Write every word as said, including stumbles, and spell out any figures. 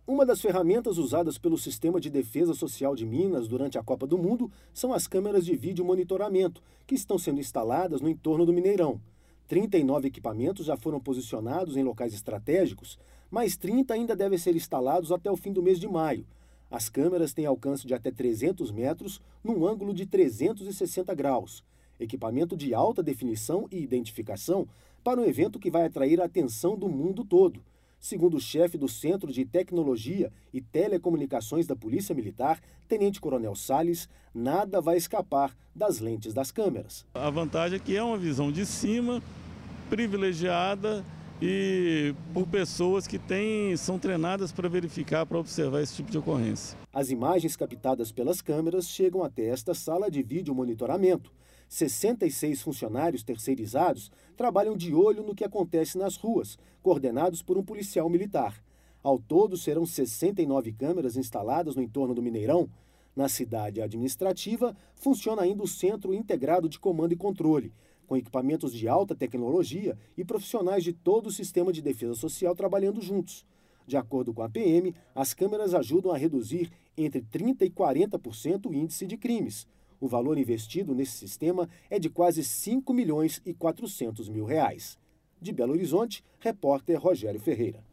Uma das ferramentas usadas pelo Sistema de Defesa Social de Minas durante a Copa do Mundo são as câmeras de vídeo monitoramento, que estão sendo instaladas no entorno do Mineirão. trinta e nove equipamentos já foram posicionados em locais estratégicos, mas trinta ainda devem ser instalados até o fim do mês de maio. As câmeras têm alcance de até trezentos metros, num ângulo de trezentos e sessenta graus. Equipamento de alta definição e identificação para um evento que vai atrair a atenção do mundo todo. Segundo o chefe do Centro de Tecnologia e Telecomunicações da Polícia Militar, Tenente Coronel Salles, nada vai escapar das lentes das câmeras. A vantagem é que é uma visão de cima, privilegiada e por pessoas que têm, são treinadas para verificar, para observar esse tipo de ocorrência. As imagens captadas pelas câmeras chegam até esta sala de vídeo monitoramento. sessenta e seis funcionários terceirizados trabalham de olho no que acontece nas ruas, coordenados por um policial militar. Ao todo, serão sessenta e nove câmeras instaladas no entorno do Mineirão. Na cidade administrativa, funciona ainda o Centro Integrado de Comando e Controle, com equipamentos de alta tecnologia e profissionais de todo o sistema de defesa social trabalhando juntos. De acordo com a P M, as câmeras ajudam a reduzir entre trinta e quarenta por cento o índice de crimes. O valor investido nesse sistema é de quase cinco milhões e quatrocentos mil reais. De Belo Horizonte, repórter Rogério Ferreira.